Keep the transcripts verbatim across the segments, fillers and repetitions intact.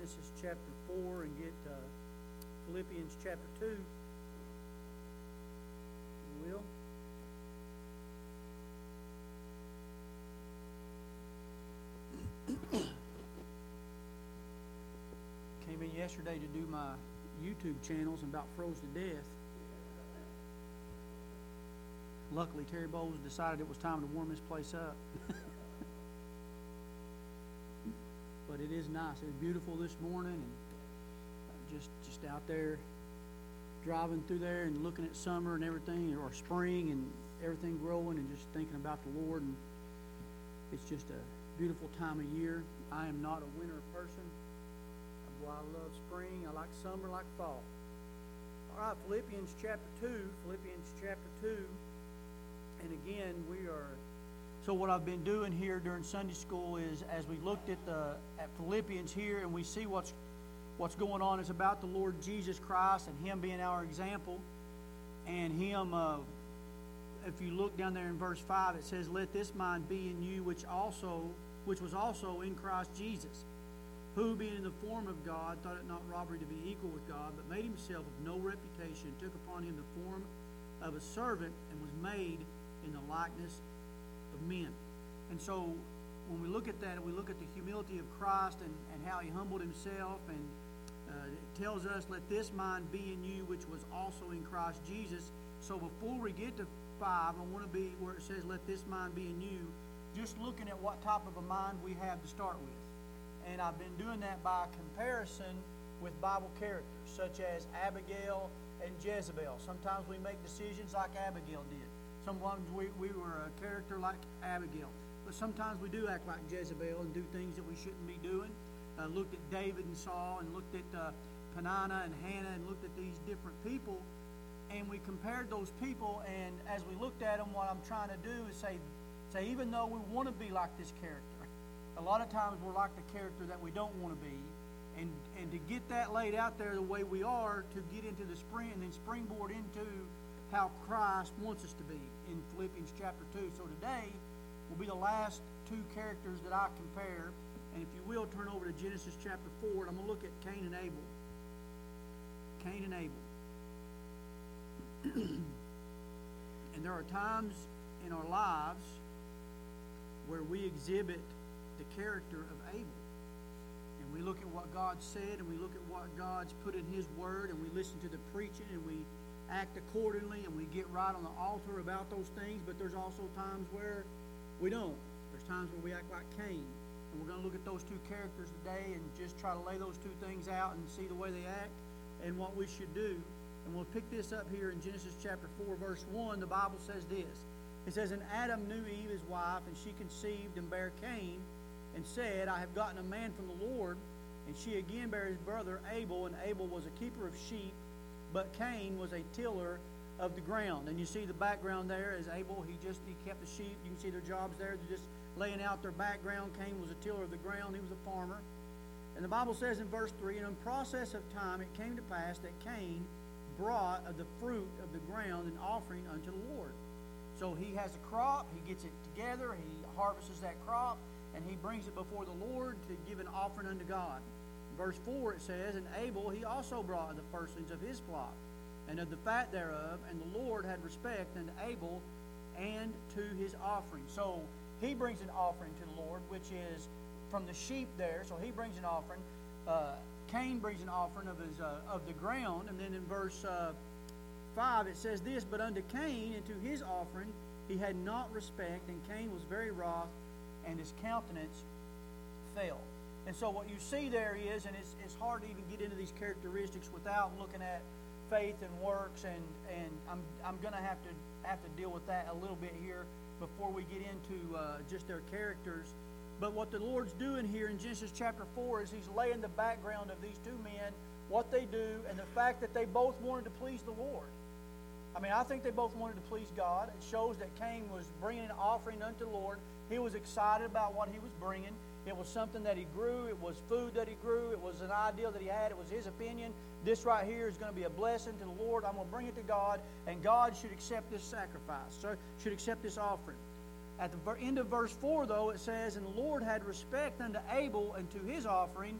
Genesis chapter four and get uh, Philippians chapter two. You will. Came in yesterday to do my YouTube channels and about froze to death. Luckily, Terry Bowles decided it was time to warm this place up. But it is nice. It was beautiful this morning, and uh, just just out there driving through there and looking at summer and everything, or spring and everything growing, and just thinking about the Lord. And it's just a beautiful time of year. I am not a winter person. Well, I love spring. I like summer, like fall. All right, Philippians chapter two. Philippians chapter two. And again, we are... So what I've been doing here during Sunday school is, as we looked at the at Philippians here, and we see what's what's going on, it's about the Lord Jesus Christ and Him being our example. And Him, uh, if you look down there in verse five, it says, "Let this mind be in you, which also, which was also in Christ Jesus, who, being in the form of God, thought it not robbery to be equal with God, but made himself of no reputation, took upon him the form of a servant, and was made in the likeness of men." And so when we look at that, and we look at the humility of Christ and, and how He humbled Himself, and uh, it tells us, "Let this mind be in you, which was also in Christ Jesus." So before we get to five, I want to be where it says, "Let this mind be in you," just looking at what type of a mind we have to start with. And I've been doing that by comparison with Bible characters, such as Abigail and Jezebel. Sometimes we make decisions like Abigail did. Sometimes we, we were a character like Abigail. But sometimes we do act like Jezebel and do things that we shouldn't be doing. Uh, looked at David and Saul, and looked at uh, Peninnah and Hannah, and looked at these different people. And we compared those people, and as we looked at them, what I'm trying to do is say, say even though we want to be like this character, a lot of times we're like the character that we don't want to be. And and to get that laid out there the way we are, to get into the spring and then springboard into how Christ wants us to be in Philippians chapter two. So today will be the last two characters that I compare. And if you will, turn over to Genesis chapter four, and I'm going to look at Cain and Abel. Cain and Abel. And there are times in our lives where we exhibit the character of Abel. And we look at what God said, and we look at what God's put in His Word, and we listen to the preaching, and we act accordingly, and we get right on the altar about those things. But there's also times where we don't. There's times where we act like Cain. And we're going to look at those two characters today and just try to lay those two things out and see the way they act and what we should do. And we'll pick this up here in Genesis chapter four, verse one. The Bible says this. It says, "And Adam knew Eve his wife, and she conceived and bare Cain, and said, I have gotten a man from the Lord. And she again bare his brother Abel, and Abel was a keeper of sheep, but Cain was a tiller of the ground." And you see the background there is Abel. He just he kept the sheep. You can see their jobs there. They're just laying out their background. Cain was a tiller of the ground. He was a farmer. And the Bible says in verse three, "And in process of time it came to pass that Cain brought of the fruit of the ground an offering unto the Lord." So he has a crop. He gets it together. He harvests that crop, and he brings it before the Lord to give an offering unto God. In verse four it says, "And Abel he also brought of the firstlings of his flock, and of the fat thereof, and the Lord had respect unto Abel and to his offering." So he brings an offering to the Lord, which is from the sheep there. So he brings an offering. Uh, Cain brings an offering of his uh, of the ground. And then in verse uh, five it says this, "But unto Cain and to his offering he had not respect, and Cain was very wroth, and his countenance fell." And so what you see there is, and it's, it's hard to even get into these characteristics without looking at faith and works, and, and I'm I'm going to have to have to deal with that a little bit here before we get into uh, just their characters. But what the Lord's doing here in Genesis chapter four is He's laying the background of these two men, what they do, and the fact that they both wanted to please the Lord. I mean, I think they both wanted to please God. It shows that Cain was bringing an offering unto the Lord. He was excited about what he was bringing. It was something that he grew. It was food that he grew. It was an ideal that he had. It was his opinion. This right here is going to be a blessing to the Lord. I'm going to bring it to God, and God should accept this sacrifice, so should accept this offering. At the end of verse four, though, it says, "And the Lord had respect unto Abel and to his offering,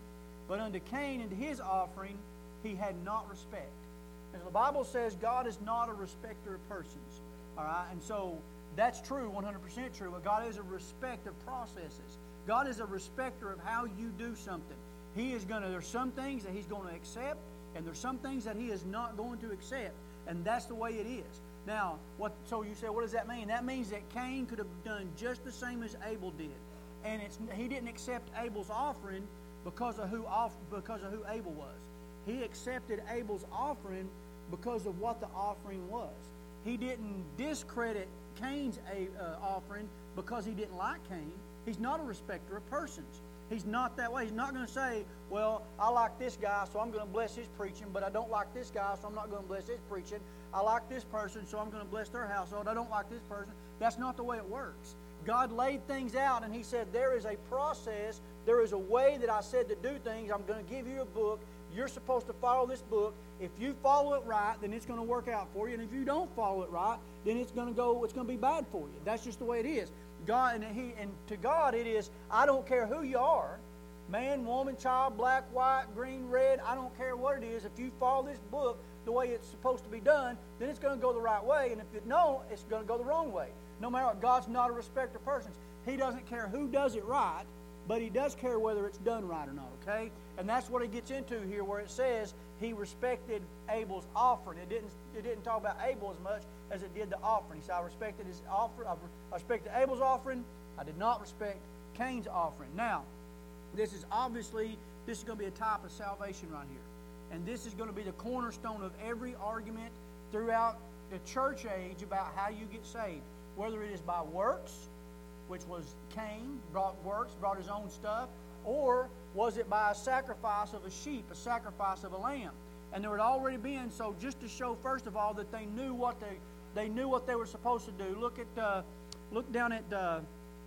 But unto Cain and to his offering he had not respect. And the Bible says God is not a respecter of persons. All right? And so that's true, one hundred percent true. But God is a respect of processes. God is a respecter of how you do something. He is going to, there's some things that He's going to accept, and there's some things that He is not going to accept. And that's the way it is. Now, what? So you say, what does that mean? That means that Cain could have done just the same as Abel did. And it's, he didn't accept Abel's offering because of who off, because of who Abel was. He accepted Abel's offering because of what the offering was. He didn't discredit Cain's uh, offering because he didn't like Cain. He's not a respecter of persons. He's not that way. He's not going to say, well, I like this guy, so I'm going to bless his preaching, but I don't like this guy, so I'm not going to bless his preaching. I like this person, so I'm going to bless their household. I don't like this person. That's not the way it works. God laid things out, and He said, there is a process, there is a way that I said to do things. I'm going to give you a book. You're supposed to follow this book. If you follow it right, then it's going to work out for you. And if you don't follow it right, then it's going to go, it's going to be bad for you. That's just the way it is. God, and he, and to God it is, I don't care who you are, man, woman, child, black, white, green, red, I don't care what it is. If you follow this book the way it's supposed to be done, then it's going to go the right way. And if it no, it's going to go the wrong way. No matter what, God's not a respecter of persons. He doesn't care who does it right, but He does care whether it's done right or not, okay? And that's what He gets into here, where it says He respected Abel's offering. It didn't, it didn't talk about Abel as much as it did the offering. He said, I respected his offering. I respected Abel's offering. I did not respect Cain's offering. Now, this is obviously, this is going to be a type of salvation right here. And this is going to be the cornerstone of every argument throughout the church age about how you get saved. Whether it is by works, which was Cain, brought works, brought his own stuff, or was it by a sacrifice of a sheep, a sacrifice of a lamb? And there had already been, so just to show, first of all, that they knew what they they knew what they were supposed to do. Look at, uh, look down at, uh,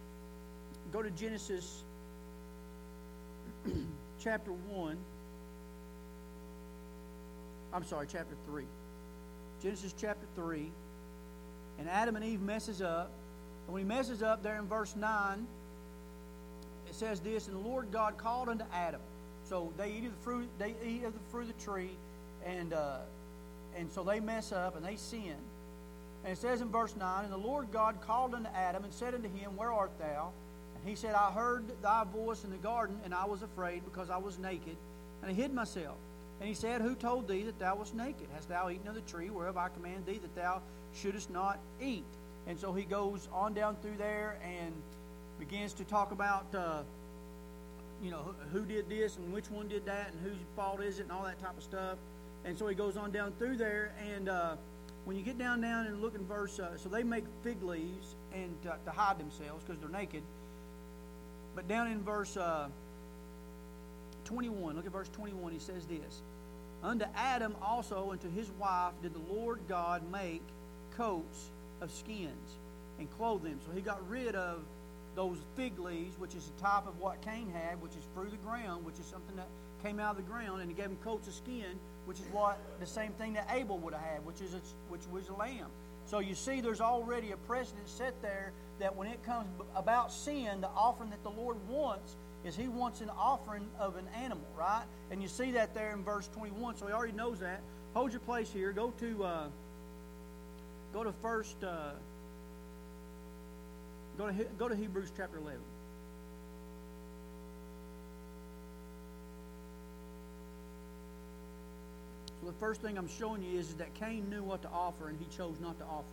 go to Genesis chapter one. I'm sorry, chapter three. Genesis chapter three. And Adam and Eve messes up. And when he messes up there in verse nine, it says this, and the Lord God called unto Adam. So they eat of the fruit, they eat of the fruit of the tree, and uh, and so they mess up and they sin. And it says in verse nine, and the Lord God called unto Adam and said unto him, where art thou? And he said, I heard thy voice in the garden, and I was afraid, because I was naked, and I hid myself. And he said, who told thee that thou wast naked? Hast thou eaten of the tree whereof I command thee that thou shouldest not eat? And so he goes on down through there and begins to talk about, uh, you know, who, who did this and which one did that and whose fault is it and all that type of stuff. And so he goes on down through there, and uh, when you get down down and look in verse, uh, so they make fig leaves and to, to hide themselves because they're naked. But down in verse uh, twenty-one, look at verse twenty-one. He says this: unto Adam also and to his wife did the Lord God make coats of skins and clothe them. So he got rid of those fig leaves, which is a type of what Cain had, which is through the ground, which is something that came out of the ground, and he gave him coats of skin, which is what the same thing that Abel would have had, which is a, which was a lamb. So you see, there's already a precedent set there that when it comes about sin, the offering that the Lord wants is He wants an offering of an animal, right? And you see that there in verse twenty-one. So He already knows that. Hold your place here. Go to uh, go to first. Uh, go to go to Hebrews chapter eleven. So the first thing I'm showing you is, is that Cain knew what to offer, and he chose not to offer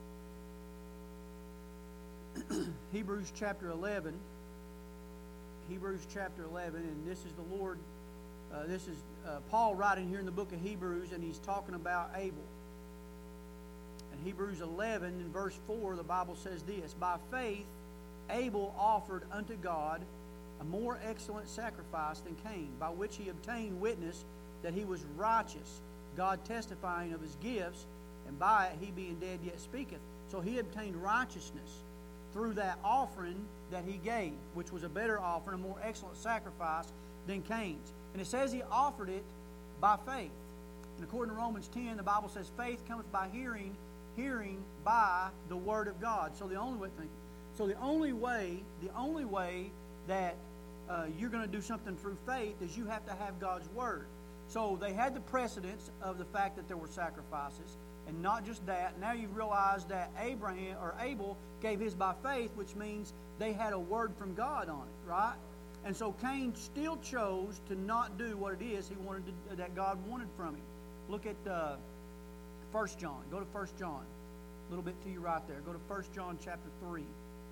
it. Hebrews chapter eleven. Hebrews chapter eleven, and this is the Lord, uh, this is uh, Paul writing here in the book of Hebrews, and he's talking about Abel. In Hebrews eleven, in verse four, the Bible says this: by faith Abel offered unto God a more excellent sacrifice than Cain, by which he obtained witness that he was righteous, God testifying of his gifts, and by it he being dead yet speaketh. So he obtained righteousness through that offering that he gave, which was a better offering, a more excellent sacrifice than Cain's. And it says he offered it by faith. And according to Romans ten, the Bible says faith cometh by hearing, hearing by the word of God. So the only way, so the only way, the only way that uh, you're going to do something through faith is you have to have God's Word. So they had the precedence of the fact that there were sacrifices, and not just that. Now you've realized that Abraham or Abel gave his by faith, which means they had a word from God on it, right? And so Cain still chose to not do what it is he wanted to, that God wanted from him. Look at uh, First John. Go to First John. A little bit to your right there. Go to First John chapter three.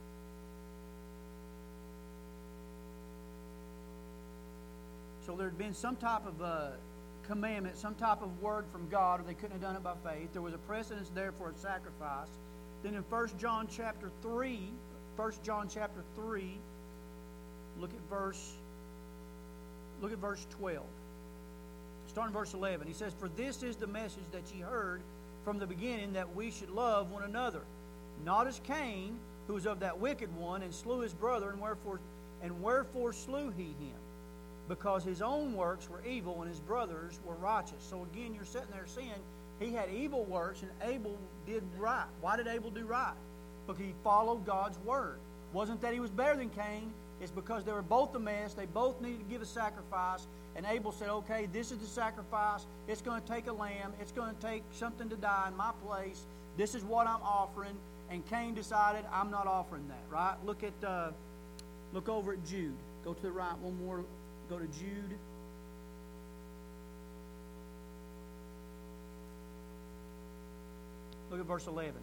So there had been some type of uh, commandment, some type of word from God, or they couldn't have done it by faith. There was a precedence there for a sacrifice. Then in First John chapter three, First John chapter three, look at verse, look at verse twelve. Starting verse eleven. He says, "For this is the message that ye heard from the beginning, that we should love one another. Not as Cain, who was of that wicked one, and slew his brother, and wherefore and wherefore slew he him? Because his own works were evil, and his brothers were righteous." So again, you're sitting there seeing he had evil works, and Abel did right. Why did Abel do right? Because he followed God's word. Wasn't that he was better than Cain. It's because they were both a mess. They both needed to give a sacrifice. And Abel said, okay, this is the sacrifice. It's going to take a lamb. It's going to take something to die in my place. This is what I'm offering. And Cain decided, I'm not offering that, right? Look at, uh, look over at Jude. Go to the right one more. Go to Jude. Look at verse eleven.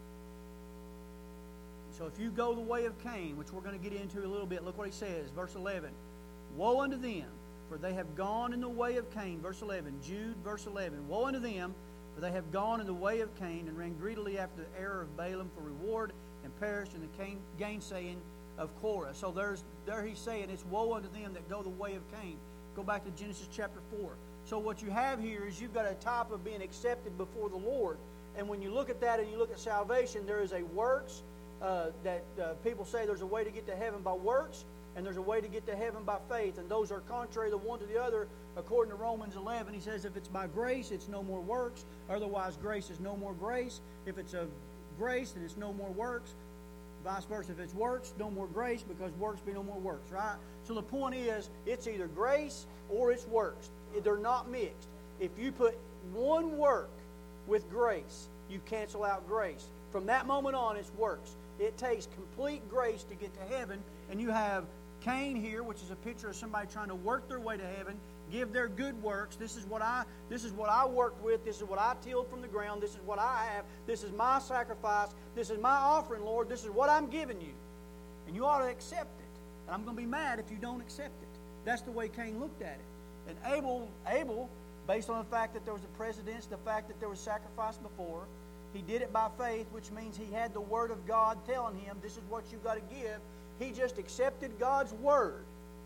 So if you go the way of Cain, which we're going to get into a little bit, look what he says. Verse eleven. Woe unto them, for they have gone in the way of Cain. Verse eleven. Jude, verse eleven. Woe unto them, for they have gone in the way of Cain, and ran greedily after the error of Balaam for reward, and perished in the Cain, gainsaying of Korah. So there's there he's saying it's woe unto them that go the way of Cain. Go back to Genesis chapter four. So what you have here is you've got a type of being accepted before the Lord. And when you look at that and you look at salvation, there is a works uh, that uh, people say there's a way to get to heaven by works, and there's a way to get to heaven by faith. And those are contrary the one to the other. According to Romans eleven, he says if it's by grace, it's no more works. Otherwise, grace is no more grace. If it's of grace, then it's no more works. Vice versa. If it's works, no more grace, because works be no more works, right? So the point is, it's either grace or it's works. They're not mixed. If you put one work with grace, you cancel out grace. From that moment on, it's works. It takes complete grace to get to heaven, and you have Cain here, which is a picture of somebody trying to work their way to heaven, give their good works. This is what I this is what I worked with. This is what I tilled from the ground. This is what I have. This is my sacrifice. This is my offering, Lord. This is what I'm giving you. And you ought to accept it. And I'm going to be mad if you don't accept it. That's the way Cain looked at it. And Abel, Abel, based on the fact that there was a precedence, the fact that there was sacrifice before, he did it by faith, which means he had the Word of God telling him, this is what you've got to give. He just accepted God's Word,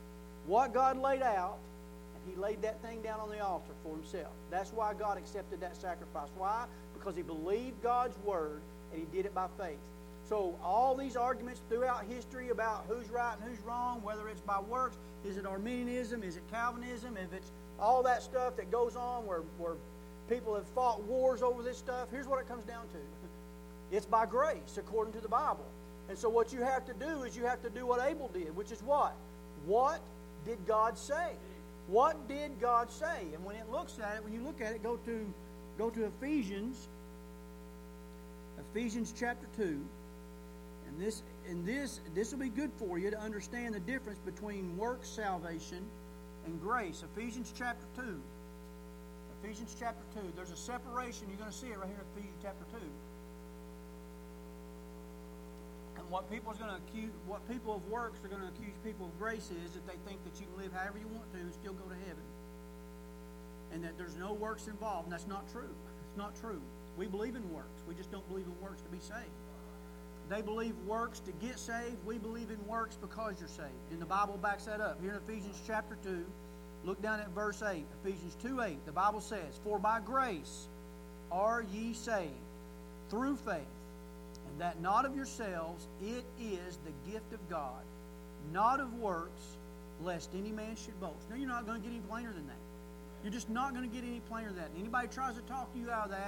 what God laid out, and he laid that thing down on the altar for himself. That's why God accepted that sacrifice. Why? Because he believed God's Word, and he did it by faith. So all these arguments throughout history about who's right and who's wrong, whether it's by works, is it Arminianism, is it Calvinism, if it's all that stuff that goes on where, where people have fought wars over this stuff, here's what it comes down to. It's by grace, according to the Bible. And so what you have to do is you have to do what Abel did, which is what? What did God say? What did God say? And when it looks at it, when you look at it, go to go to Ephesians, Ephesians chapter two. And this and this this will be good for you to understand the difference between works salvation and grace. Ephesians chapter two. Ephesians chapter two. There's a separation. You're going to see it right here in Ephesians chapter two. And what people's going to accuse, what people of works are going to accuse people of grace is that they think that you can live however you want to and still go to heaven, and that there's no works involved. And that's not true. It's not true. We believe in works. We just don't believe in works to be saved. They believe works to get saved. We believe in works because you're saved. And the Bible backs that up. Here in Ephesians chapter two, look down at verse eight. Ephesians two eight. The Bible says, "For by grace are ye saved, through faith, and that not of yourselves, it is the gift of God, not of works, lest any man should boast." Now, you're not going to get any plainer than that. You're just not going to get any plainer than that. And anybody tries to talk you out of that,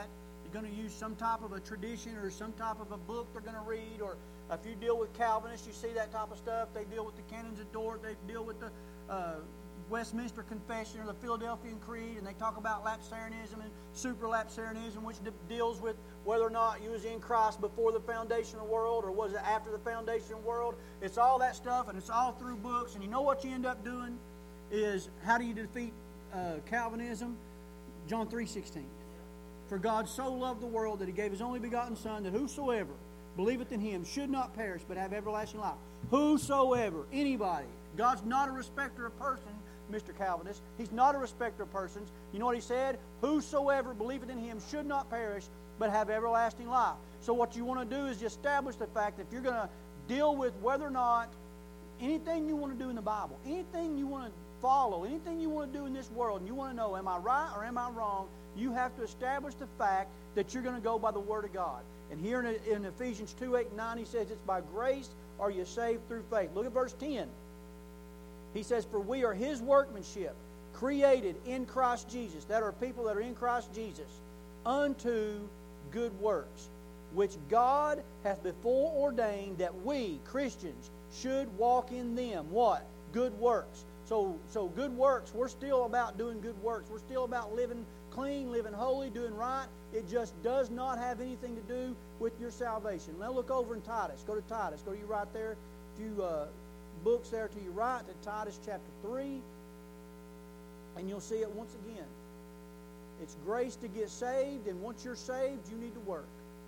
You're going to use some type of a tradition or some type of a book they're going to read. Or if you deal with Calvinists, you see that type of stuff. They deal with the Canons of Dort. They deal with the uh, Westminster Confession or the Philadelphian Creed, and they talk about Lapsarianism and Supralapsarianism, which de- deals with whether or not you was in Christ before the foundation of the world or was it after the foundation of the world. It's all that stuff, and it's all through books. And you know what you end up doing is, how do you defeat uh, Calvinism? John three sixteen. For God so loved the world that He gave His only begotten Son, that whosoever believeth in Him should not perish but have everlasting life. Whosoever, anybody. God's not a respecter of persons, Mister Calvinist. He's not a respecter of persons. You know what He said? Whosoever believeth in Him should not perish but have everlasting life. So what you want to do is just establish the fact that if you're going to deal with whether or not anything you want to do in the Bible, anything you want to follow, anything you want to do in this world, and you want to know, am I right or am I wrong, you have to establish the fact that you're going to go by the Word of God. And here in, in Ephesians two, eight, and nine, he says, it's by grace are you saved through faith. Look at verse ten. He says, for we are His workmanship, created in Christ Jesus. That are people that are in Christ Jesus, unto good works, which God hath before ordained that we, Christians, should walk in them. What? Good works. So, so good works, we're still about doing good works. We're still about living clean, living holy, doing right. It just does not have anything to do with your salvation. Now look over in Titus. Go to Titus. Go to you right there. A few uh, books there to your right, to Titus chapter three. And you'll see it once again. It's grace to get saved, and once you're saved, you need to work.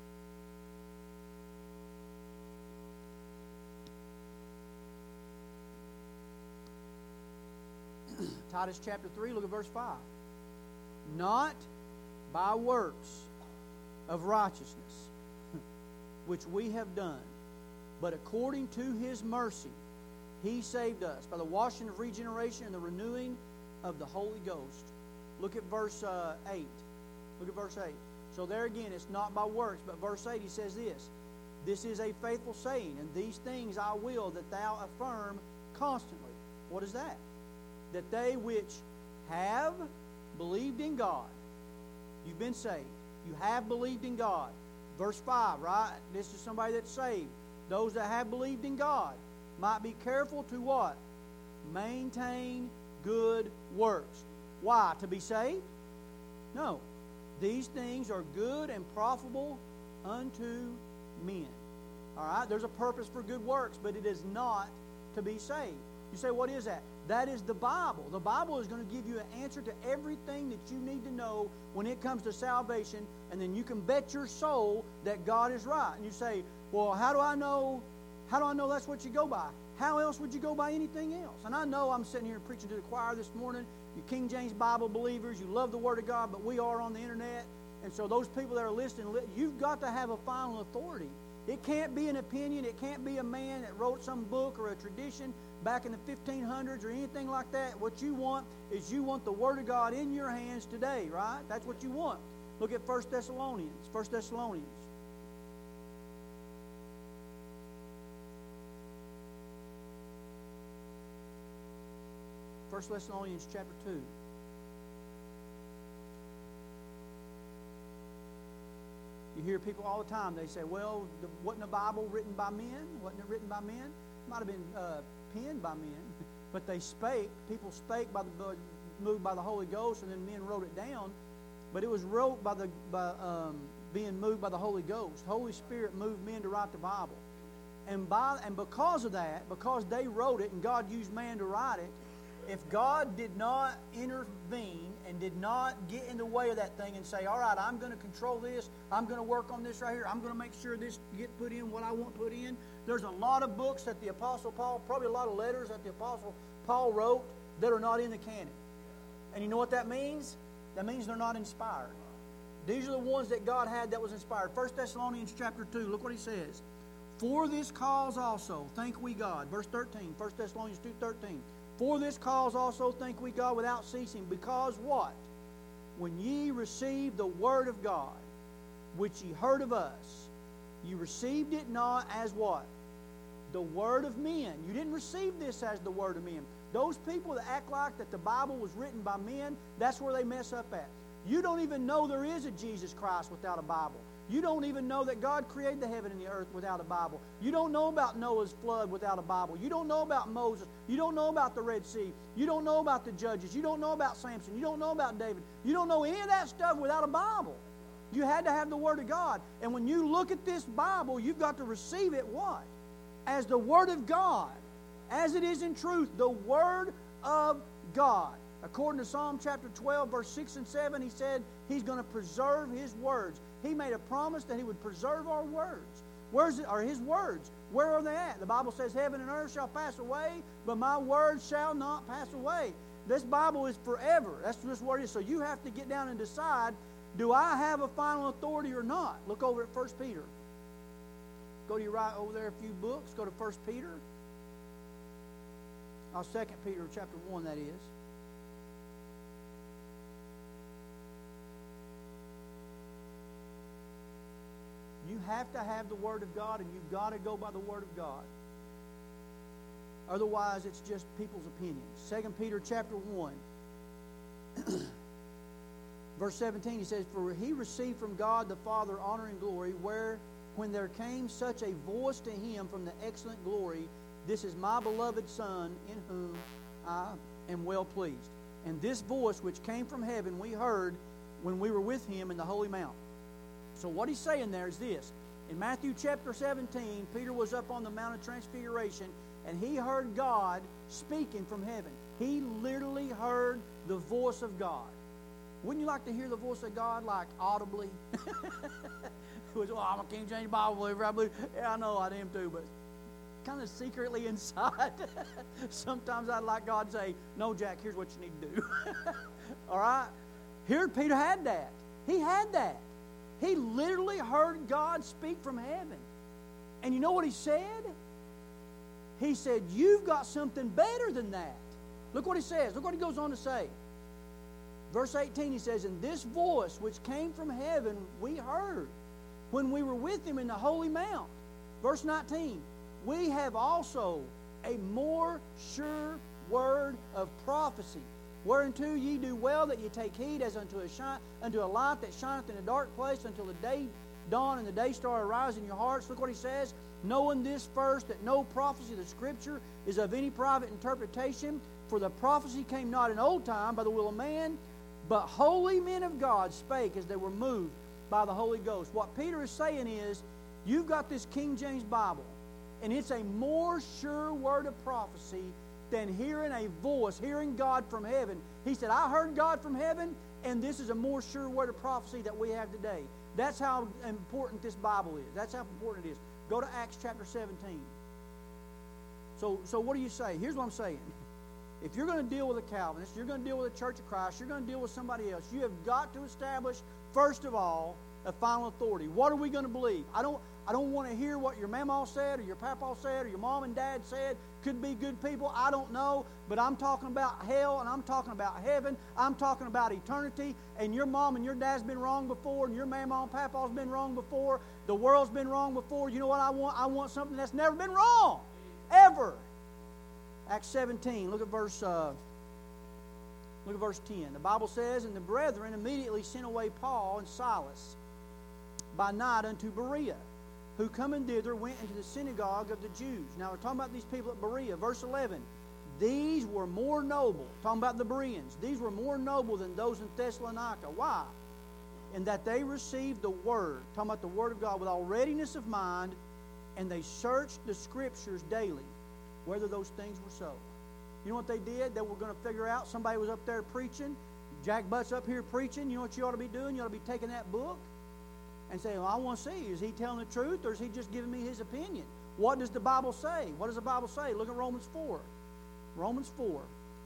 Titus chapter three, look at verse five. Not by works of righteousness, which we have done, but according to His mercy, He saved us by the washing of regeneration and the renewing of the Holy Ghost. Look at verse uh, eight. Look at verse eight. So there again, it's not by works, but verse eight, he says this. This is a faithful saying, and these things I will that thou affirm constantly. What is that? That they which have believed in God, you've been saved. You have believed in God. Verse five, right? This is somebody that's saved. Those that have believed in God might be careful to what? Maintain good works. Why? To be saved? No. These things are good and profitable unto men. All right? There's a purpose for good works, but it is not to be saved. You say, what is that? That is the Bible. The Bible is going to give you an answer to everything that you need to know when it comes to salvation, and then you can bet your soul that God is right. And you say, well, how do I know, how do I know that's what you go by? How else would you go by anything else? And I know I'm sitting here preaching to the choir this morning. You King James Bible believers, you love the Word of God, but we are on the internet. And so those people that are listening, you've got to have a final authority. It can't be an opinion. It can't be a man that wrote some book or a tradition back in the fifteen hundreds or anything like that. What you want is you want the Word of God in your hands today, right? That's what you want. Look at First Thessalonians. First Thessalonians. First Thessalonians chapter two. You hear people all the time, they say, well, the, wasn't the Bible written by men? Wasn't it written by men? It might have been uh, penned by men, but they spake. People spake by the moved by the Holy Ghost, and then men wrote it down. But it was wrote by the by um, being moved by the Holy Ghost. Holy Spirit moved men to write the Bible, and by and because of that, because they wrote it, and God used man to write it. If God did not intervene and did not get in the way of that thing and say, all right, I'm going to control this, I'm going to work on this right here, I'm going to make sure this get put in what I want put in. There's a lot of books that the Apostle Paul, probably a lot of letters that the Apostle Paul wrote that are not in the canon. And you know what that means? That means they're not inspired. These are the ones that God had that was inspired. First Thessalonians chapter two, look what he says. For this cause also thank we God. Verse thirteen, First Thessalonians two thirteen. For this cause also thank we God without ceasing, because what? When ye received the word of God, which ye heard of us, ye received it not as what? The word of men. You didn't receive this as the word of men. Those people that act like that the Bible was written by men, that's where they mess up at. You don't even know there is a Jesus Christ without a Bible. You don't even know that God created the heaven and the earth without a Bible. You don't know about Noah's flood without a Bible. You don't know about Moses. You don't know about the Red Sea. You don't know about the Judges. You don't know about Samson. You don't know about David. You don't know any of that stuff without a Bible. You had to have the Word of God. And when you look at this Bible, you've got to receive it what? As the Word of God. As it is in truth, the Word of God. According to Psalm chapter twelve, verse six and seven, he said He's going to preserve His words. He made a promise that He would preserve our words. Where's it, are His words? Where are they at? The Bible says, heaven and earth shall pass away, but my words shall not pass away. This Bible is forever. That's just what it is. So you have to get down and decide, do I have a final authority or not? Look over at First Peter. Go to your right over there a few books. Go to First Peter. Or Second Peter chapter one, that is. You have to have the Word of God, and you've got to go by the Word of God. Otherwise, it's just people's opinions. Second Peter chapter one, verse seventeen, he says, for he received from God the Father honor and glory, where when there came such a voice to him from the excellent glory, this is my beloved Son, in whom I am well pleased. And this voice which came from heaven we heard when we were with him in the holy mount. So what he's saying there is this. In Matthew chapter seventeen, Peter was up on the Mount of Transfiguration, and he heard God speaking from heaven. He literally heard the voice of God. Wouldn't you like to hear the voice of God, like audibly? Well, I'm a King James Bible believer. I believe. Yeah, I know I am too, but kind of secretly inside, sometimes I'd like God to say, no, Jack, here's what you need to do. All right? Here, Peter had that. He had that. He literally heard God speak from heaven. And you know what he said? He said, you've got something better than that. Look what he says. Look what he goes on to say. Verse eighteen, he says, and this voice which came from heaven we heard when we were with him in the holy mount. Verse nineteen, we have also a more sure word of prophecy, whereunto ye do well that ye take heed, as unto a, shine, unto a light that shineth in a dark place, until the day dawn and the day star arise in your hearts. Look what he says. Knowing this first, that no prophecy of the Scripture is of any private interpretation, for the prophecy came not in old time by the will of man, but holy men of God spake as they were moved by the Holy Ghost. What Peter is saying is, you've got this King James Bible, and it's a more sure word of prophecy than hearing a voice, hearing God from heaven. He said, I heard God from heaven, and this is a more sure word of prophecy that we have today. That's how important this Bible is. That's how important it is. Go to Acts chapter seventeen. So, so what do you say? Here's what I'm saying. If you're going to deal with a Calvinist, you're going to deal with a Church of Christ, you're going to deal with somebody else, you have got to establish, first of all, a final authority. What are we going to believe? I don't I don't want to hear what your mama said or your papa said or your mom and dad said. Could be good people. I don't know. But I'm talking about hell, and I'm talking about heaven. I'm talking about eternity. And your mom and your dad's been wrong before, and your mama and papa's been wrong before. The world's been wrong before. You know what I want? I want something that's never been wrong. Ever. Acts seventeen. Look at verse uh, Look at verse ten. The Bible says, and the brethren immediately sent away Paul and Silas by night unto Berea, who coming thither went into the synagogue of the Jews. Now we're talking about these people at Berea. Verse eleven. These were more noble, talking about the Bereans, these were more noble than those in Thessalonica. Why? In that they received the Word, talking about the Word of God, with all readiness of mind, and they searched the Scriptures daily, whether those things were so. You know what they did? They were going to figure out, somebody was up there preaching, Jack Butt's up here preaching. You know what you ought to be doing? You ought to be taking that book and saying, well, I want to see, is he telling the truth, or is he just giving me his opinion? What does the Bible say? What does the Bible say? Look at Romans four. Romans four.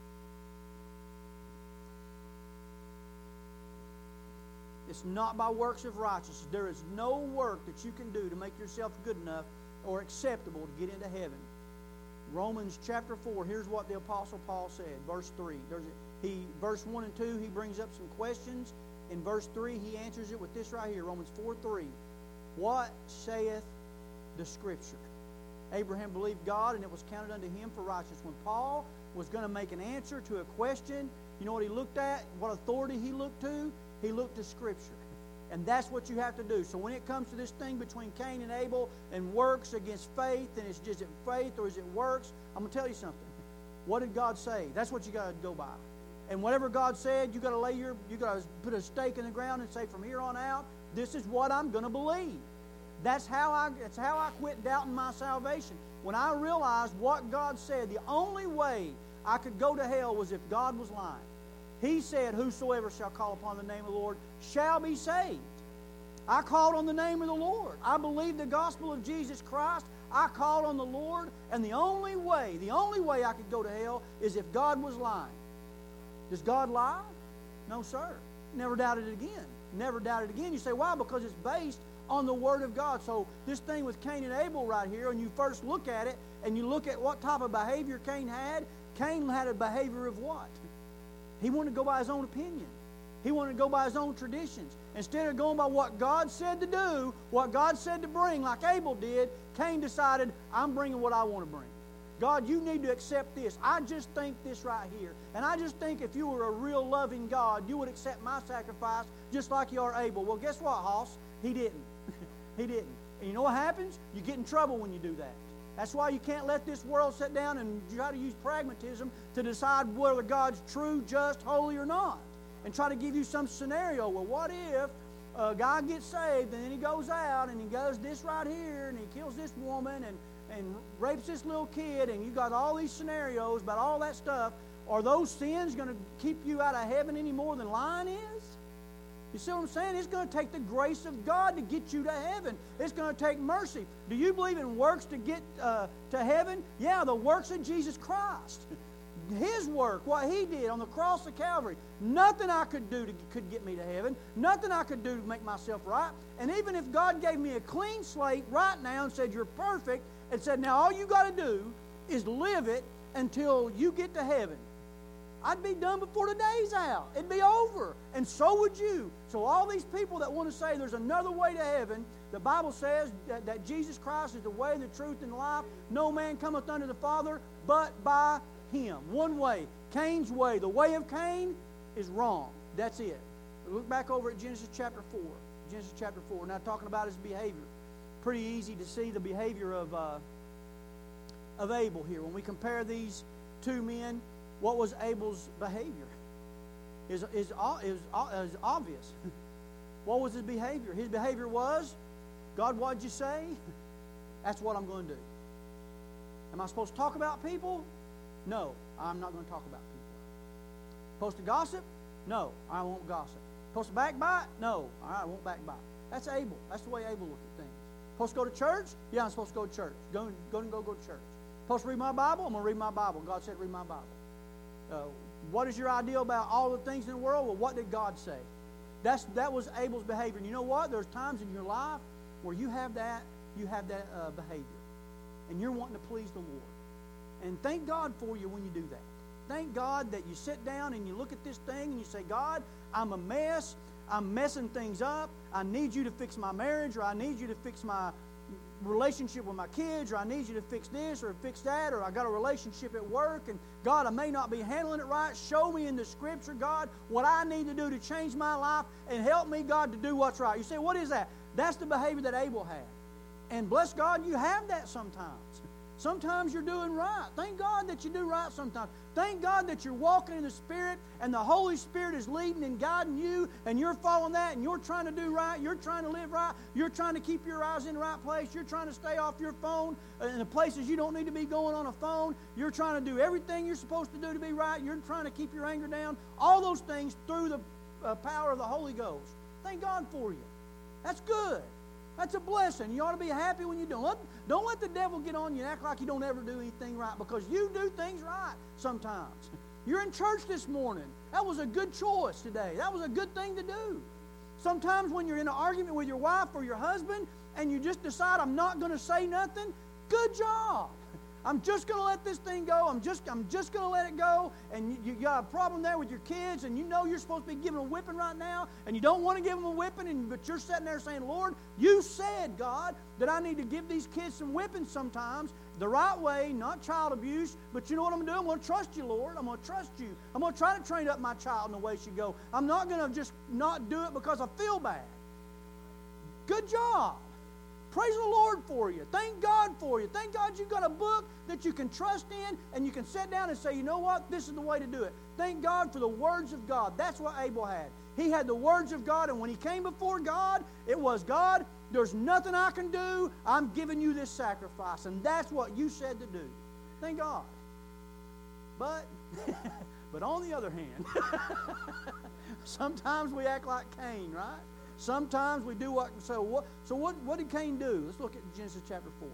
It's not by works of righteousness. There is no work that you can do to make yourself good enough or acceptable to get into heaven. Romans chapter four, here's what the Apostle Paul said, verse three. There's a, he, verse one and two, he brings up some questions. In verse three, he answers it with this right here, Romans four three. What saith the Scripture? Abraham believed God, and it was counted unto him for righteousness. When Paul was going to make an answer to a question, you know what he looked at? What authority he looked to? He looked to Scripture. And that's what you have to do. So when it comes to this thing between Cain and Abel and works against faith, and it's just faith or is it works, I'm going to tell you something. What did God say? That's what you got to go by. And whatever God said, you got to lay your, you got to put a stake in the ground and say, from here on out, this is what I'm going to believe. That's how I. That's how I quit doubting my salvation. When I realized what God said, the only way I could go to hell was if God was lying. He said, whosoever shall call upon the name of the Lord shall be saved. I called on the name of the Lord. I believed the gospel of Jesus Christ. I called on the Lord, and the only way, the only way I could go to hell is if God was lying. Does God lie? No, sir. Never doubted it again. Never doubted it again. You say, why? Because it's based on the Word of God. So this thing with Cain and Abel right here, and you first look at it, and you look at what type of behavior Cain had. Cain had a behavior of what? He wanted to go by his own opinion. He wanted to go by his own traditions. Instead of going by what God said to do, what God said to bring, like Abel did, Cain decided, I'm bringing what I want to bring. God, you need to accept this. I just think this right here. And I just think if you were a real loving God, you would accept my sacrifice just like you are Abel. Well, guess what, Hoss? He didn't. He didn't. And you know what happens? You get in trouble when you do that. That's why you can't let this world sit down and try to use pragmatism to decide whether God's true, just, holy, or not. And try to give you some scenario. Well, what if a guy gets saved and then he goes out and he goes this right here and he kills this woman and, and rapes this little kid, and you got all these scenarios about all that stuff. Are those sins going to keep you out of heaven any more than lying is? You see what I'm saying? It's going to take the grace of God to get you to heaven. It's going to take mercy. Do you believe in works to get uh, to heaven? Yeah, the works of Jesus Christ. His work, what He did on the cross of Calvary. Nothing I could do to, could get me to heaven. Nothing I could do to make myself right. And even if God gave me a clean slate right now and said, you're perfect, and said, now all you got to do is live it until you get to heaven, I'd be done before the day's out. It'd be over. And so would you. So all these people that want to say there's another way to heaven, the Bible says that, that Jesus Christ is the way, the truth, and the life. No man cometh unto the Father but by Him. One way. Cain's way. The way of Cain is wrong. That's it. Look back over at Genesis chapter four. Genesis chapter four. Now talking about his behavior. Pretty easy to see the behavior of, uh, of Abel here. When we compare these two men, what was Abel's behavior? Is is is, is obvious. What was his behavior? His behavior was, God, what'd you say? That's what I'm going to do. Am I supposed to talk about people? No, I'm not going to talk about people. Supposed to gossip? No, I won't gossip. Supposed to backbite? No, I won't backbite. That's Abel. That's the way Abel looked at things. Supposed to go to church? Yeah, I'm supposed to go to church. Go and go and go, go to church. Supposed to read my Bible? I'm going to read my Bible. God said read my Bible. Uh, what is your idea about all the things in the world? Well, what did God say? That's that was Abel's behavior. And you know what? There's times in your life where you have that you have that uh, behavior, and you're wanting to please the Lord. And thank God for you when you do that. Thank God that you sit down and you look at this thing and you say, God, I'm a mess. I'm messing things up. I need you to fix my marriage, or I need you to fix my relationship with my kids, or I need you to fix this or fix that, or I got a relationship at work, and God, I may not be handling it right. Show me in the Scripture, God, what I need to do to change my life, and help me, God, to do what's right. You say, what is that? That's the behavior that Abel had. And bless God, you have that sometimes. Sometimes you're doing right. Thank God that you do right sometimes. Thank God that you're walking in the Spirit and the Holy Spirit is leading and guiding you, and you're following that, and you're trying to do right. You're trying to live right. You're trying to keep your eyes in the right place. You're trying to stay off your phone in the places you don't need to be going on a phone. You're trying to do everything you're supposed to do to be right. You're trying to keep your anger down. All those things through the uh, power of the Holy Ghost. Thank God for you. That's good. That's a blessing. You ought to be happy when you do it. Don't let the devil get on you and act like you don't ever do anything right, because you do things right sometimes. You're in church this morning. That was a good choice today. That was a good thing to do. Sometimes when you're in an argument with your wife or your husband and you just decide, I'm not going to say nothing, good job. I'm just going to let this thing go. I'm just I'm just going to let it go. And you, you got a problem there with your kids, and you know you're supposed to be giving them a whipping right now, and you don't want to give them a whipping, and, but you're sitting there saying, Lord, you said, God, that I need to give these kids some whipping sometimes, the right way, not child abuse. But you know what I'm going to do? I'm going to trust you, Lord. I'm going to trust you. I'm going to try to train up my child in the way she should go. I'm not going to just not do it because I feel bad. Good job. Praise the Lord for you. Thank God for you. Thank God you got a book that you can trust in, and you can sit down and say, you know what? This is the way to do it. Thank God for the words of God. That's what Abel had. He had the words of God, and when he came before God, it was, God, there's nothing I can do. I'm giving you this sacrifice, and that's what you said to do. Thank God. But, but on the other hand, sometimes we act like Cain, right? Sometimes we do what, so what, so what, what did Cain do? Let's look at Genesis chapter four.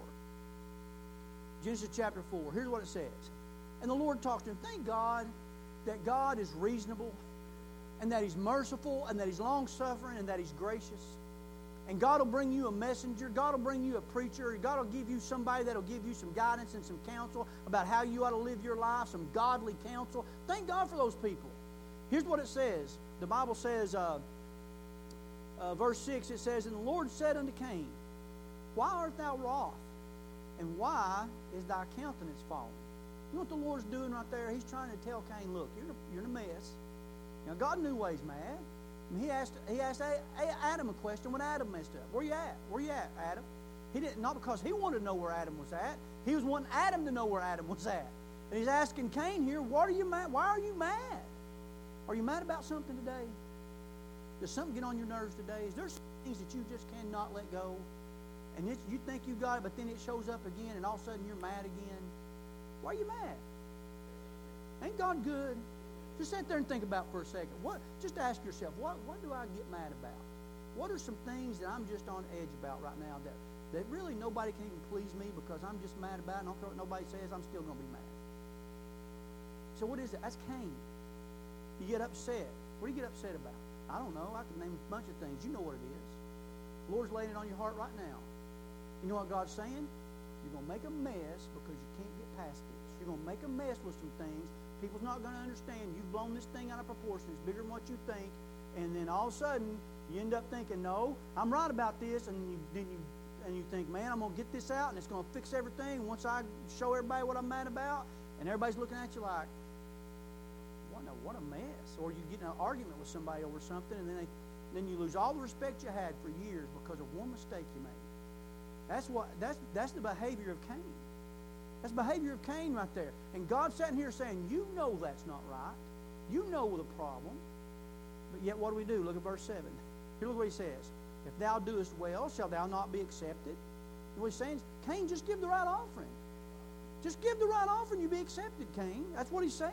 Genesis chapter four. Here's what it says. And the Lord talks to him. Thank God that God is reasonable, and that He's merciful, and that He's long-suffering, and that He's gracious. And God will bring you a messenger. God will bring you a preacher. God will give you somebody that will give you some guidance and some counsel about how you ought to live your life, some godly counsel. Thank God for those people. Here's what it says. The Bible says, uh, Uh, verse six, it says, And the Lord said unto Cain, Why art thou wroth? And why is thy countenance fallen? You know what the Lord's doing right there? He's trying to tell Cain, look, you're in a, you're in a mess. Now, God knew why he's mad. And he asked, he asked Adam a question when Adam messed up. Where you at? Where you at, Adam? He didn't, not because he wanted to know where Adam was at. He was wanting Adam to know where Adam was at. And he's asking Cain here, what are you mad? Why are you mad? Are you mad about something today? Does something get on your nerves today? Is there things that you just cannot let go? And it's, you think you got it, but then it shows up again, and all of a sudden you're mad again. Why are you mad? Ain't God good? Just sit there and think about for a second. What? Just ask yourself, what, what do I get mad about? What are some things that I'm just on edge about right now that, that really nobody can even please me because I'm just mad about it, and I don't care what nobody says, I'm still going to be mad. So what is it? That's Cain. You get upset. What do you get upset about? I don't know. I can name a bunch of things. You know what it is. The Lord's laying it on your heart right now. You know what God's saying? You're going to make a mess because you can't get past this. You're going to make a mess with some things. People's not going to understand. You've blown this thing out of proportion. It's bigger than what you think. And then all of a sudden, you end up thinking, no, I'm right about this. And you, then you, and you think, man, I'm going to get this out, and it's going to fix everything. Once I show everybody what I'm mad about, and everybody's looking at you like, what a, what a mess. Or you get in an argument with somebody over something, and then they, then you lose all the respect you had for years because of one mistake you made. That's what that's that's the behavior of Cain. That's the behavior of Cain right there. And God's sitting here saying, you know that's not right. You know the problem. But yet what do we do? Look at verse seven. Here, look what he says. If thou doest well, shall thou not be accepted? And what he's saying is, Cain, just give the right offering. Just give the right offering, you be accepted, Cain. That's what he's saying.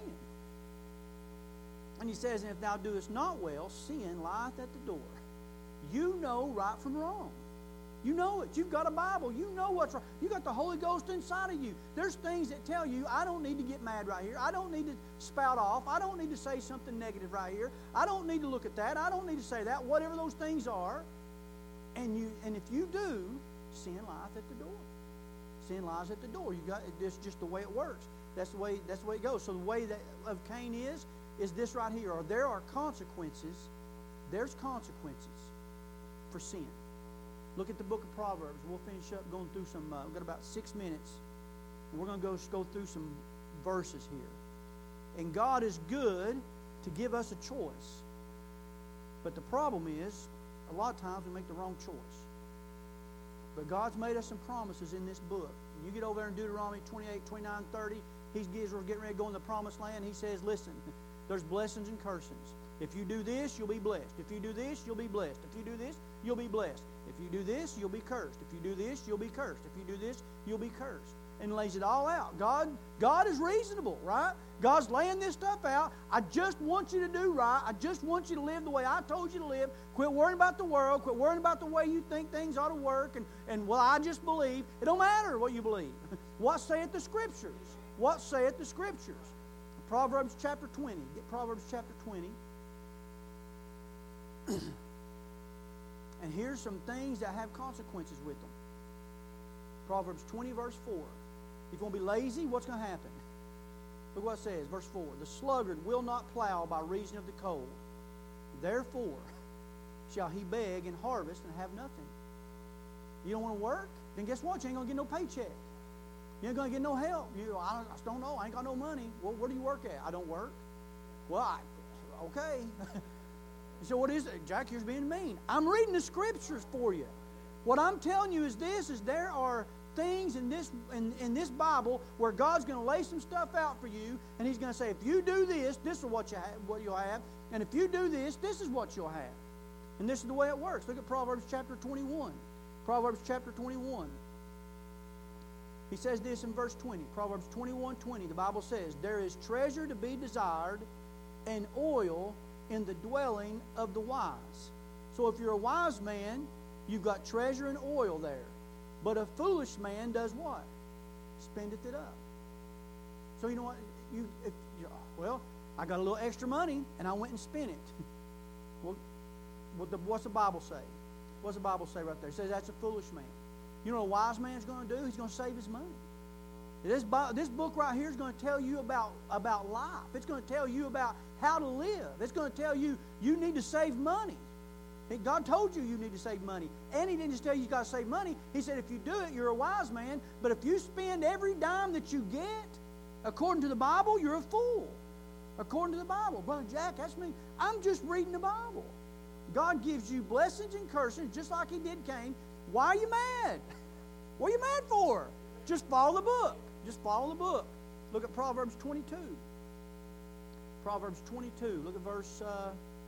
And he says, and if thou doest not well, sin lieth at the door. You know right from wrong. You know it. You've got a Bible. You know what's wrong. You got the Holy Ghost inside of you. There's things that tell you, I don't need to get mad right here. I don't need to spout off. I don't need to say something negative right here. I don't need to look at that. I don't need to say that. Whatever those things are. And you, and if you do, sin lieth at the door. Sin lies at the door. You got it's just the way it works. That's the way. That's the way it goes. So the way that of Cain is is this right here. Or there are consequences. There's consequences for sin. Look at the book of Proverbs. We'll finish up going through some. Uh, we've got about six minutes. And we're going to go go through some verses here. And God is good to give us a choice. But the problem is, a lot of times we make the wrong choice. But God's made us some promises in this book. When you get over there in Deuteronomy twenty-eight, twenty-nine, thirty, He's Israel getting ready to go in the promised land. He says, listen, there's blessings and cursings. If you do this, you'll be blessed. If you do this, you'll be blessed. If you do this, you'll be blessed. If you do this, you'll be cursed. If you do this, you'll be cursed. If you do this, you'll be cursed. And lays it all out. God, God is reasonable, right? God's laying this stuff out. I just want you to do right. I just want you to live the way I told you to live. Quit worrying about the world. Quit worrying about the way you think things ought to work. And, and well, I just believe. It don't matter what you believe. What saith the Scriptures? What saith the Scriptures? Proverbs chapter twenty. Get Proverbs chapter twenty. And here's some things that have consequences with them. Proverbs twenty, verse four. If you want to be lazy, what's going to happen? Look what it says, verse four. The sluggard will not plow by reason of the cold. Therefore shall he beg and harvest and have nothing. You don't want to work? Then guess what? You ain't going to get no paycheck. You ain't going to get no help. You, I, I just don't know. I ain't got no money. Well, where do you work at? I don't work. Well, I, okay. You say, what is it? Jack, you're being mean. I'm reading the scriptures for you. What I'm telling you is this, is there are things in this in, in this Bible where God's going to lay some stuff out for you, and He's going to say, if you do this, this is what you have, what you'll have, and if you do this, this is what you'll have. And this is the way it works. Look at Proverbs chapter twenty-one. Proverbs chapter twenty-one. He says this in verse twenty. Proverbs twenty-one twenty. The Bible says, there is treasure to be desired and oil in the dwelling of the wise. So if you're a wise man, you've got treasure and oil there. But a foolish man does what? Spendeth it up. So you know what? You, if, you, well, I got a little extra money, and I went and spent it. Well, what the, what's the Bible say? What's the Bible say right there? It says that's a foolish man. You know what a wise man's going to do? He's going to save his money. This, this book right here is going to tell you about, about life. It's going to tell you about how to live. It's going to tell you you need to save money. God told you you need to save money. And He didn't just tell you you got to save money. He said if you do it, you're a wise man. But if you spend every dime that you get, according to the Bible, you're a fool. According to the Bible. Brother Jack, that's me. I'm just reading the Bible. God gives you blessings and curses just like He did Cain. Why are you mad? What are you mad for? Just follow the book. Just follow the book. Look at Proverbs twenty-two. Proverbs twenty-two. Look at verse... Uh,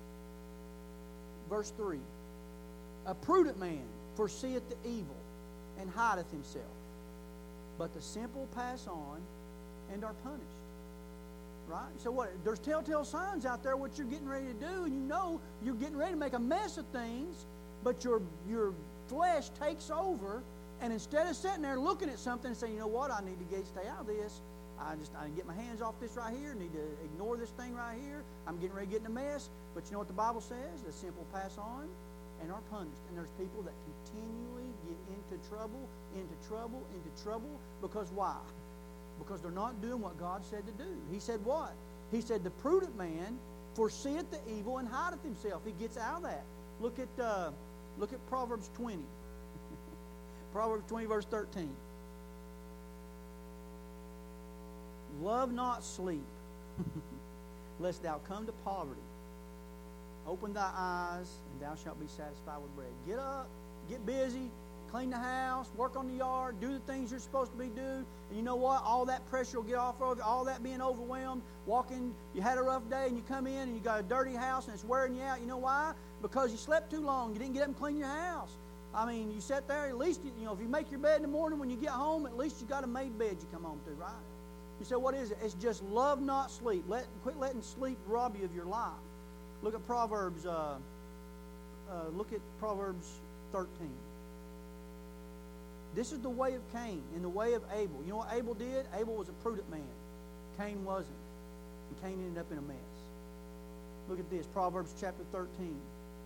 Verse three, a prudent man foreseeth the evil and hideth himself, but the simple pass on and are punished. Right? So what? There's telltale signs out there what you're getting ready to do, and you know you're getting ready to make a mess of things, but your your flesh takes over, and instead of sitting there looking at something and saying, you know what, I need to get stay out of this. I just I get my hands off this right here. Need to ignore this thing right here. I'm getting ready to get in a mess. But you know what the Bible says? The simple pass on and are punished. And there's people that continually get into trouble, into trouble, into trouble. Because why? Because they're not doing what God said to do. He said what? He said the prudent man foreseeth the evil and hideth himself. He gets out of that. Look at uh, look at Proverbs twenty. Proverbs twenty verse thirteen. Love not sleep, lest thou come to poverty. Open thy eyes, and thou shalt be satisfied with bread. Get up, get busy, clean the house, work on the yard, do the things you're supposed to be doing. And you know what? All that pressure will get off of you, all that being overwhelmed, walking, you had a rough day, and you come in, and you got a dirty house, and it's wearing you out. You know why? Because you slept too long. You didn't get up and clean your house. I mean, you sat there, at least, you know, if you make your bed in the morning when you get home, at least you got a made bed you come home to, right? You say, what is it? It's just love not sleep. Let, quit letting sleep rob you of your life. Look at Proverbs, uh, uh, look at Proverbs thirteen. This is the way of Cain and the way of Abel. You know what Abel did? Abel was a prudent man. Cain wasn't. And Cain ended up in a mess. Look at this, Proverbs chapter thirteen.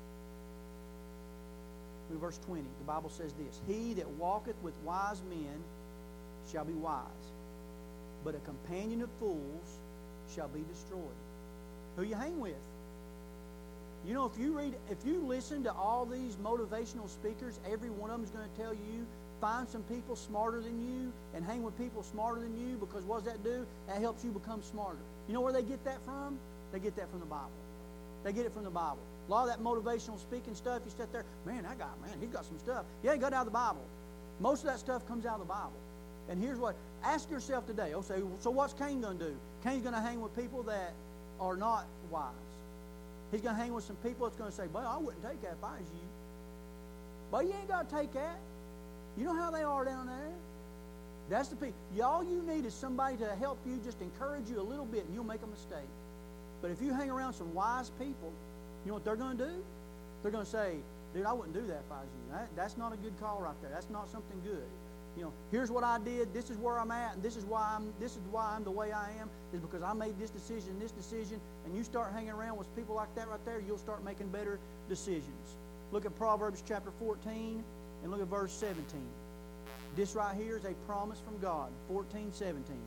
Look at verse twenty. The Bible says this, he that walketh with wise men shall be wise, but a companion of fools shall be destroyed. Who you hang with? You know, if you read, if you listen to all these motivational speakers, every one of them is going to tell you, find some people smarter than you and hang with people smarter than you, because what does that do? That helps you become smarter. You know where they get that from? They get that from the Bible. They get it from the Bible. A lot of that motivational speaking stuff, you sit there, man, that guy, man, he's got some stuff. Yeah, he got it out of the Bible. Most of that stuff comes out of the Bible. And here's what, ask yourself today, oh, say, so what's Cain going to do? Cain's going to hang with people that are not wise. He's going to hang with some people that's going to say, boy, I wouldn't take that if I was you. But you ain't got to take that. You know how they are down there? That's the people. All you need is somebody to help you, just encourage you a little bit, and you'll make a mistake. But if you hang around some wise people, you know what they're going to do? They're going to say, dude, I wouldn't do that if I was you. That, that's not a good call right there. That's not something good. You know, here's what I did. This is where I'm at, and this is why I'm. This is why I'm the way I am. Is because I made this decision, this decision, and you start hanging around with people like that right there, you'll start making better decisions. Look at Proverbs chapter fourteen, and look at verse seventeen. This right here is a promise from God. fourteen seventeen.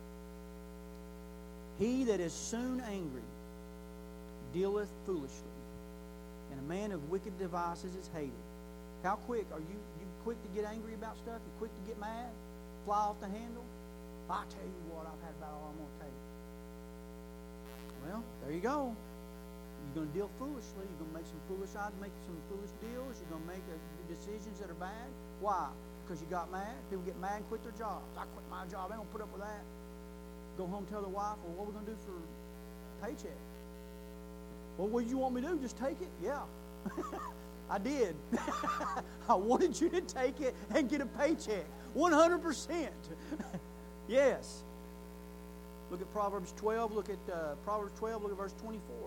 He that is soon angry dealeth foolishly, and a man of wicked devices is hated. How quick are you? You quick to get angry about stuff? You quick to get mad? Fly off the handle? I tell you what, I've had about all I'm going to take. Well, there you go. You're going to deal foolishly. You're going to make some foolish odds, make some foolish deals. You're going to make uh, decisions that are bad. Why? Because you got mad. People get mad and quit their jobs. I quit my job. I don't put up with that. Go home and tell the wife, well, what are we going to do for paycheck? Well, what do you want me to do? Just take it? Yeah. I did. I wanted you to take it and get a paycheck. one hundred percent. Yes. Look at Proverbs twelve. Look at uh, Proverbs twelve. Look at verse twenty-four.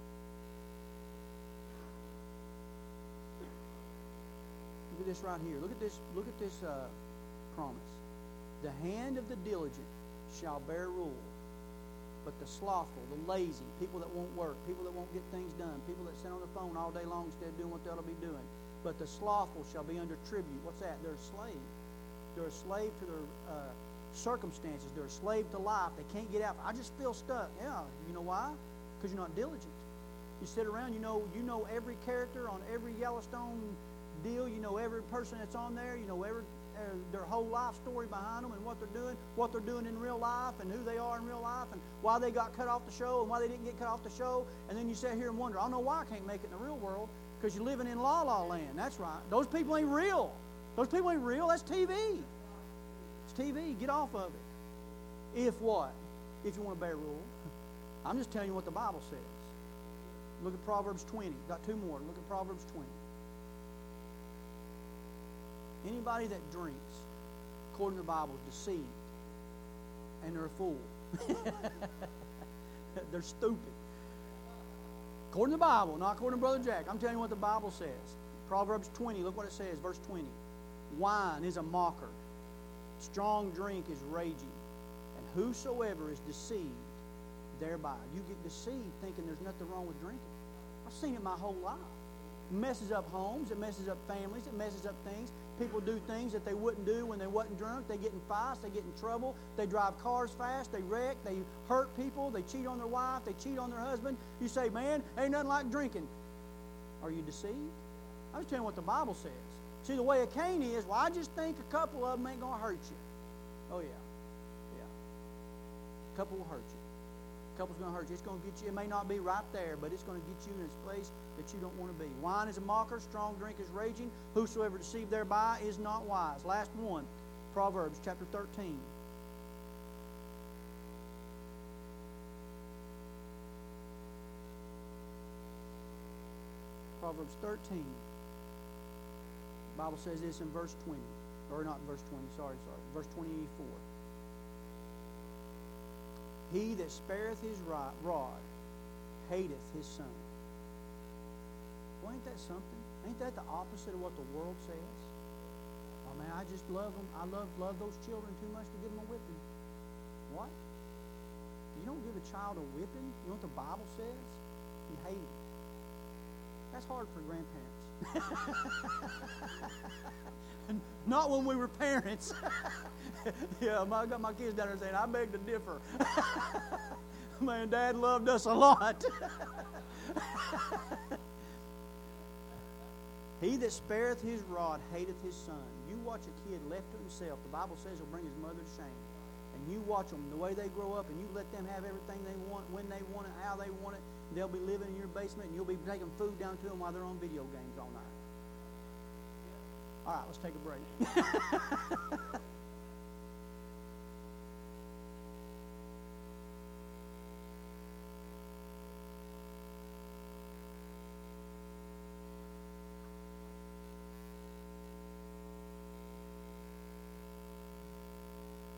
Look at this right here. Look at this. Look at this uh, promise. The hand of the diligent shall bear rule, but the slothful, the lazy, people that won't work, people that won't get things done, people that sit on the phone all day long instead of doing what they ought to be doing. But the slothful shall be under tribute. What's that? They're a slave. They're a slave to their uh, circumstances. They're a slave to life. They can't get out. I just feel stuck. Yeah, you know why? Because you're not diligent. You sit around, you know, you know every character on every Yellowstone deal. You know every person that's on there. You know every uh, their whole life story behind them and what they're doing, what they're doing in real life and who they are in real life and why they got cut off the show and why they didn't get cut off the show. And then you sit here and wonder, I know why I can't make it in the real world, because you're living in la la land. That's right. Those people ain't real. Those people ain't real. That's T V. It's T V. Get off of it. If what? If you want to bear rule. I'm just telling you what the Bible says. Look at Proverbs twenty. Got two more. Look at Proverbs twenty. Anybody that drinks, according to the Bible, is deceived. And they're a fool. They're stupid. According to the Bible, not according to Brother Jack. I'm telling you what the Bible says. Proverbs twenty, look what it says, verse twenty. Wine is a mocker. Strong drink is raging. And whosoever is deceived thereby. You get deceived thinking there's nothing wrong with drinking. I've seen it my whole life. It messes up homes. It messes up families. It messes up things. People do things that they wouldn't do when they wasn't drunk. They get in fights. They get in trouble. They drive cars fast. They wreck. They hurt people. They cheat on their wife. They cheat on their husband. You say, man, ain't nothing like drinking. Are you deceived? I'm just telling you what the Bible says. See, the way of Cain is, well, I just think a couple of them ain't going to hurt you. Oh, yeah. Yeah. A couple will hurt you. A couple's going to hurt you. It's going to get you. It may not be right there, but it's going to get you in a place that you don't want to be. Wine is a mocker. Strong drink is raging. Whosoever deceived thereby is not wise. Last one, Proverbs chapter thirteen. Proverbs thirteen. The Bible says this in verse twenty. Or not in verse twenty, sorry, sorry. Verse twenty-four. He that spareth his rod hateth his son. Well, ain't that something? Ain't that the opposite of what the world says? Oh, man, I just love them. I love, love those children too much to give them a whipping. What? You don't give a child a whipping? You know what the Bible says? You hate it. That's hard for grandparents. Not when we were parents. Yeah, I got my kids down there saying, I beg to differ. Man, Dad loved us a lot. He that spareth his rod hateth his son. You watch a kid left to himself. The Bible says he'll bring his mother to shame. And you watch them, the way they grow up, and you let them have everything they want, when they want it, how they want it. They'll be living in your basement, and you'll be taking food down to them while they're on video games all night. All right, let's take a break.